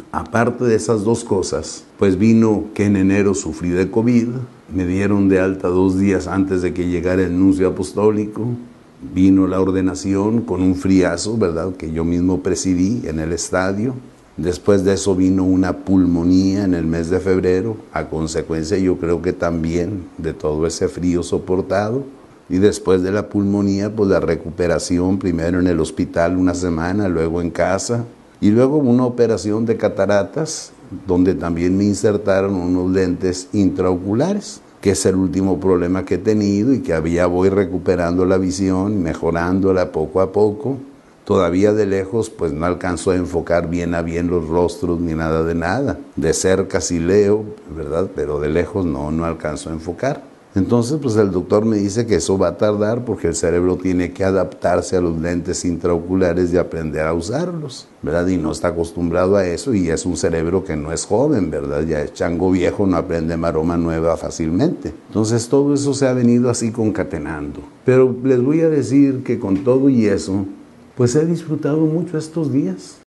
Aparte de esas dos cosas, pues vino que en enero sufrí de COVID, me dieron de alta 2 días antes de que llegara el nuncio apostólico, vino la ordenación con un friazo, ¿verdad?, que yo mismo presidí en el estadio. Después de eso vino una pulmonía en el mes de febrero, a consecuencia yo creo que también de todo ese frío soportado. Y después de la pulmonía, pues la recuperación, primero en el hospital 1 semana, luego en casa. Y luego una operación de cataratas, donde también me insertaron unos lentes intraoculares, que es el último problema que he tenido y que ya voy recuperando la visión, mejorándola poco a poco. Todavía de lejos, pues no alcanzo a enfocar bien a bien los rostros ni nada de nada. De cerca sí leo, ¿verdad? Pero de lejos no alcanzo a enfocar. Entonces, pues el doctor me dice que eso va a tardar porque el cerebro tiene que adaptarse a los lentes intraoculares y aprender a usarlos, ¿verdad? Y no está acostumbrado a eso y es un cerebro que no es joven, ¿verdad? Ya es chango viejo, no aprende maroma nueva fácilmente. Entonces, todo eso se ha venido así concatenando. Pero les voy a decir que con todo y eso, pues he disfrutado mucho estos días.